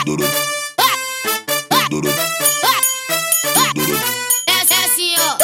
Essa é assim, ó.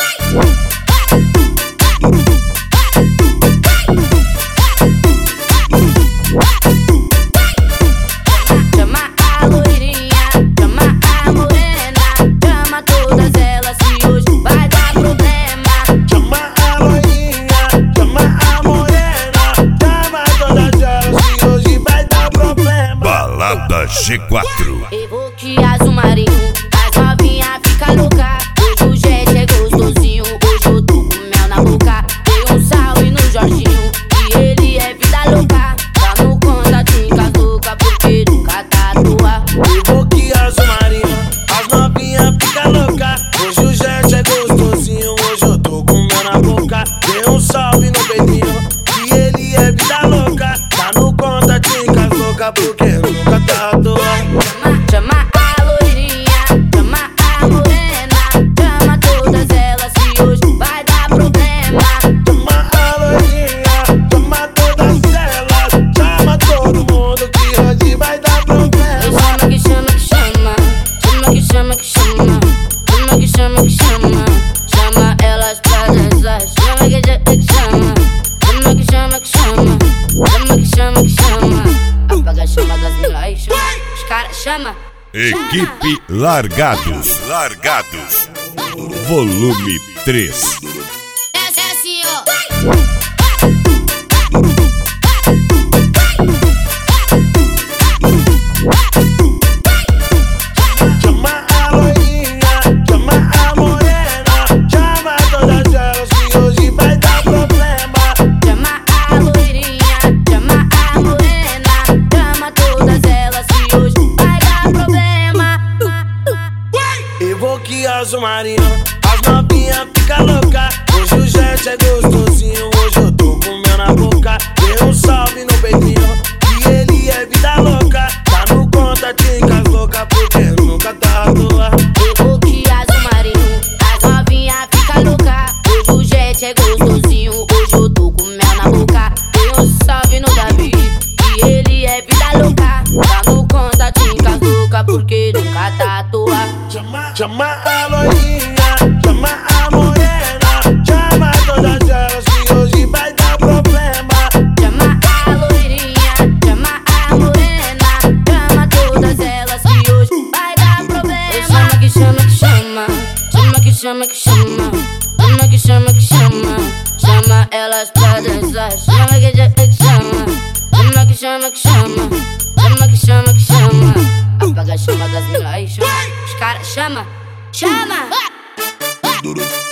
Chama a loirinha, chama a morena, chama todas elas que hoje vai dar problema. Chama a loirinha, chama a morena, chama todas elas que hoje vai dar problema. Balada G4. Evoque azul marinho, as novinha fica louca. Hoje o jet é gostosinho, hoje eu tô com mel na boca. Dei um salve no Jorginho, e ele é vida louca. Tá no contatinho com as louca, porque nunca tá à toa. Evoque azul marinho, as novinha fica louca. Hoje o jet é gostosinho, hoje eu tô com mel na boca. Dei um salve no peitinho, e ele é vida louca. Tá no contatinho com as louca, porque nunca tá à toa. Chama a loirinha, chama a morena, chama todas elas que hoje vai dar problema. Chama a loirinha, chama todas elas, chama todo mundo que hoje vai dar problema. Chama que chama que chama, chama que chama que chama, chama que chama que chama, chama elas pra dançar. Chama que chama, chama que chama que chama, chama que chama que chama. Apaga a chama das milhões, os caras chama. Equipe Largados. Volume 3. Essa é assim, ó. Chama a loirinha, chama a morena, chama todas elas que hoje vai dar problema. Chama a loirinha, chama a morena, chama todas elas que hoje vai dar problema. Evoque azul marinho, as novinha fica louca. Hoje o jet é gostosinho, hoje eu tô com mel na boca. Dei um salve no peitinho, e ele é vida louca. Tá no contatinho com as louca, porque nunca tá à toa. Evoque azul marinho, as novinha fica louca. Hoje o jet é gostosinho, hoje eu tô com mel na boca. Dei um salve no Davi, e ele é vida louca. Tá no contatinho com as louca, porque nunca tá à toa. Chama a loirinha, chama a morena, chama todas elas que hoje vai dar problema. Chama a loirinha, chama a morena, chama todas elas que hoje vai dar problema. Chama que chama que chama, chama que chama que chama, chama que chama que chama, chama elas pra dançar. Chama que chama, chama que chama que chama, chama que chama que chama. Apaga a chama das milhões, os caras chama.